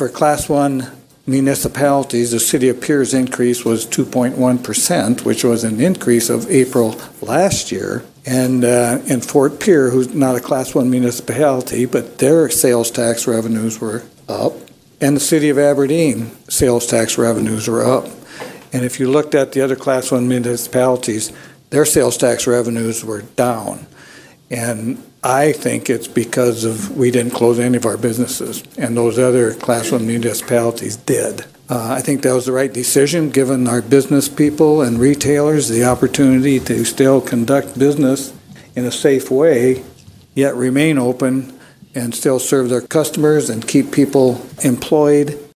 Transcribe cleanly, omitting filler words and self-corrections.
for Class 1 municipalities, the City of Pierce increase was 2.1%, which was an increase of April last year. And in Fort Pierre, who's not a Class 1 municipality, but their sales tax revenues were up. And the City of Aberdeen sales tax revenues were up. And if you looked at the other Class 1 municipalities, their sales tax revenues were down. And I think it's because we didn't close any of our businesses, and those other Class 1 municipalities did. I think that was the right decision, given our business people and retailers the opportunity to still conduct business in a safe way, yet remain open and still serve their customers and keep people employed